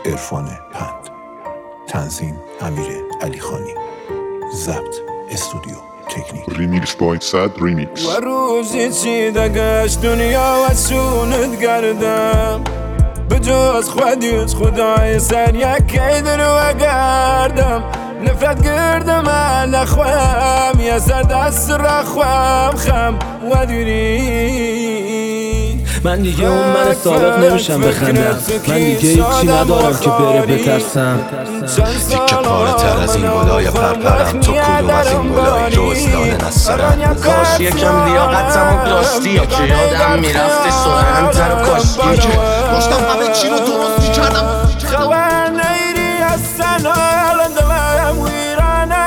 عرفان پند، تنظیم امیر علیخانی، ضبط استودیو تکنیک. ریمیکس باید صد ریمیکس. و روزی چی دگشت دنیا و شونت گردم بجز خودیت خدای سر یکی در و گردم نفرت گردم علا خوام یا سر دست را خوام خم و دوری. من دیگه اون من سابق نمیشم بخندم، من دیگه هیچی ندارم که بره بترسم. تیکه پاره تر از این گلای پرپرم، تو کدوم از این گلای روزدانه نسرم. کاش یکم لیاقتمو داشتی یا که یادم میرفتی سوهنتر و کاشتی داشتم همه چی رو درست میکردم. خبر نیری از سنال دلم ویرانه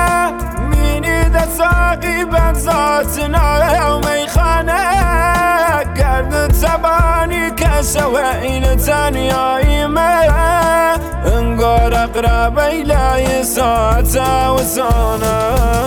مینی دساقی بنزاتنا و میخانه گرد تبانی کسه و این تنیایی من انگار اقربی لای ساعته و سانه.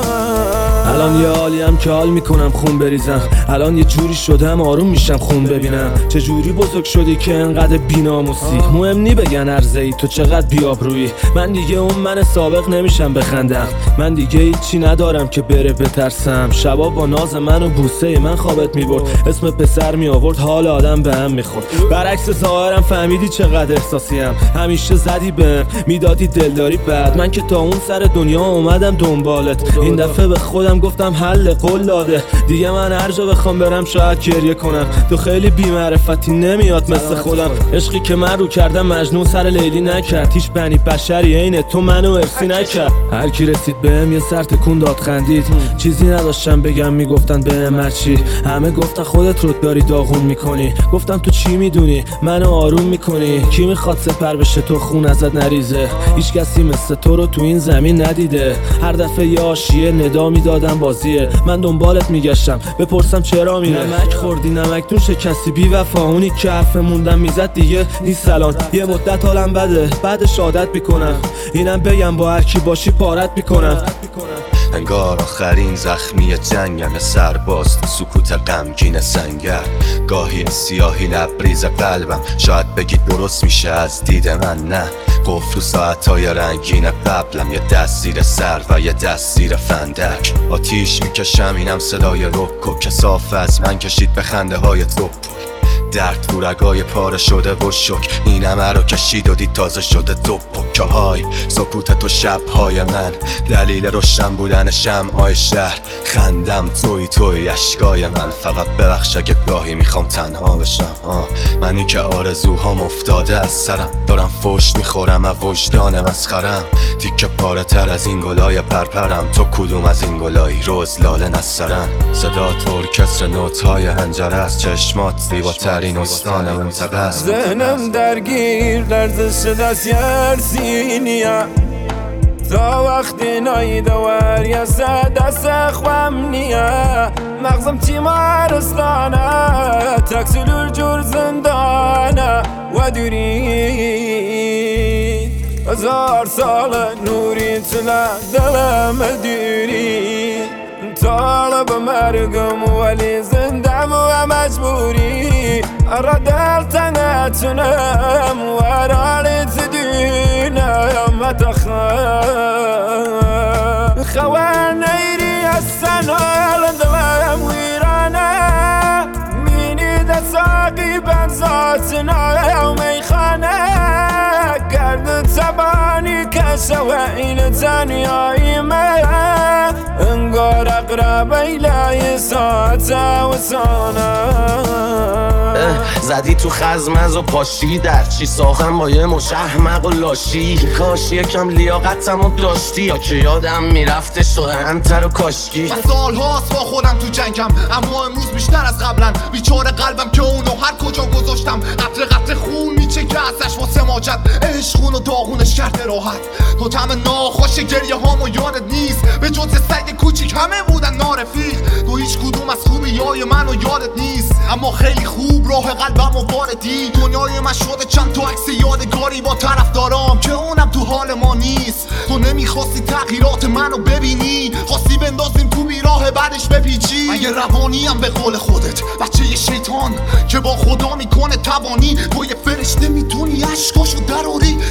الان یه حالیم که حال میکنم خون بریزم، الان یه جوری شدم آروم میشم خون ببینم. چه جوری بزرگ شدی که انقدر بی‌ناموسی، مهم نی بگن عرضه‌ای تو چقدر بی‌آبرویی. من دیگه اون من سابق نمیشم بخندم، من دیگه هیچی ندارم که بره بترسم. شبا با ناز من و بوسه من خوابت میبرد، اسم پسر می آورد حال آدم به هم میخورد. برعکس ظاهرم فهمیدی چقدر احساسیم، همیشه زدی بهم میدادی دلداری بعد. من که تا اون سر دنیا اومدم دنبالت، این دفعه به خودم گفتم حل قول داده دیگه. من هر جا بخوام برم شاید گریه کنم، تو خیلی بی‌معرفتی نمیاد مثل خودم. عشقی که من رو کردم مجنون سر لیلی نکرد، هیچ بنی بشری عین تو منو ارسی نکرد. هر کی رسید بهم یه سر تکون داد خندید، چیزی نداشتم بگم میگفتن بهم چی. همه گفتن خودت رو داری داغون میکنی، گفتم تو چی میدونی منو آروم میکنی. کی میخواد سپر بشه تو خون ازت نریزه، هیچ کسی مثل تو رو تو این زمین ندیده. هر دفعه یه آشیه ندا میدادم بازیه، من دنبالت میگشتم بپرسم چرا میره. نمک خوردی نمک تو شکستی بی وفا، اونی که حرف موندم میزد دیگه نیست الان. یه مدت حالم بده بعدش عادت میکنم، اینم بگم با هر کی باشی پارت میکنم. انگار آخرین زخمی جنگم سرباز تو سکوت غمگین سنگر. گاهی سیاهی لبریز قلبم شاید بگید درست میشه از دید من، نه قفل و ساعتهای رنگین قبلم، یه دست زیر سر و یه دست زیر فندک. آتیش میکشم اینم صدای رکو که صاف از من کشید به خنده های تو. درد تو رگای پاره شده و شک، این همه رو کشید و دید تازه شده دو پکه های سکوت تو شبهای من، دلیل روشن بودن شمعای شهر. خندم توی اشکای من، فقط ببخش اگه گاهی میخوام تنها بشم. منی که آرزوهام افتاده از سرم، دارم فوش میخورم و وجدان مسخرم. تیکه پاره تر از این گلای پرپرم، تو کدوم از این گلایی روز لاله نسرن. صدا ارکستر نوت‌های هنجره است، چشمات زیباترین استان منطقه است. ذهنم درگیر لرزش دست یرسینیه تا وقتی نایده وریا دست خوام نیه. مغزم تیمارستانه تکسلور جور زندانه و دوری. 1000 سال نوری تلا دلم دیری، طالب مرگم ولی زندم و مجبوری. ردل تنتنم ورالت دینم متخم. خواه نیری از سنال دلم ویرانه مینی دساقی بنزاتنا و میخانه گرد تبانی کسه و این تنیایی من انگار اقربی لای ساعته و سانه. زدی تو خزمز و پاشی در چی ساختم با یه مشهمق و لاشی. کاش یکم لیاقتمو داشتی یا که یادم میرفته سوهنتر و کاشکی. من سالهاست با خودم تو جنگم، اما امروز بیشتر از قبلن. بیچاره قلبم که اونو هر کجا گذاشتم، قطره خون میچه که ازش واسه ماجد. عشقون و داغونش کرده راحت، تو طعم ناخوش گریه هامو یادت نیست. به جز سگ کوچیک همه بودن نارفیق، تو هیچ کدوم از خوبی های منو یادت نیست. اما خیلی خوب راه قلبم و واردی، دنیای من شده چند تا عکس یادگاری با طرفدارام که اونم تو حال ما نیست. تو نمیخواستی تغییرات منو ببینی، خواستی بندازیم تو بیراه بعدش بپیچی. اگه روانیم به قول خودت بچه یه شیطان که با خدا میکنه توانی، تو یه فرشته میتونی عشقاشو دراری.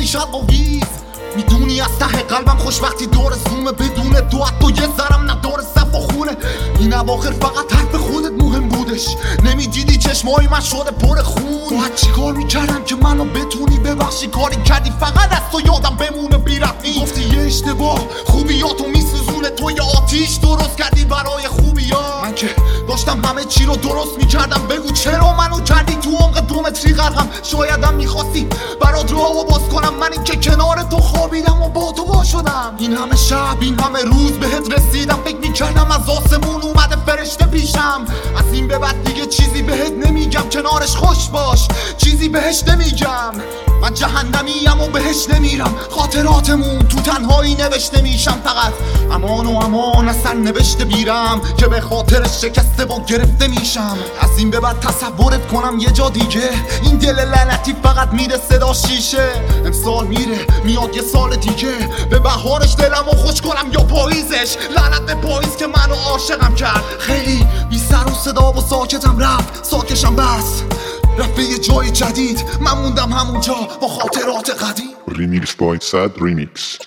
میشد قویز میدونی از ته قلبم خوش وقتی دور زومه بدون تو حتی یه ذرم نداره صف و خونه این اواخر فقط حرف خودت مهم بودش نمیدیدی چشمای من شده پر خون تو چی کار میکردم که منو بتونی ببخشی کاری کردی فقط از تو یادم بمونه بیرفتی گفتی یه اشتباه خوبیاتو میسوزونه تو یه آتیش درست کردی برای خوبیات من که داشتم همه چی رو درست میکردم بگو چرا منو کردی تو عمق 2 متری غرقم شایدم میخواستی برات راهو باز کنم من این که کنار تو خوابیدم و با تو وا شدم این همه شب این همه روز بهت رسیدم فکر میکردم از آسمون اومده فرشته پیشم از این به بعد دیگه چیزی بهت نمیگم کنارش خوش باش چیزی بهش نمیگم من جهنمیم و بهش نمیرم خاطراتمون تو تنهایی نوشته میشم فقط امان و امان اصلا نوشته بیرم که به خاطرش شکسته و گرفته میشم از این به بعد تصورت کنم یه جا دیگه این دل لعنتی فقط میره صدا شیشه امسال میره میاد یه سال دیگه به بهارش دلمو خوش کنم یا پاییزش لعنت به پاییز که منو عاشقم کرد خیلی بی سر و صدا و ساکتم رفت ساکشم بس رفت به یه جای جدید من موندم همونجا با خاطرات قدیم Remix by Sad Remix.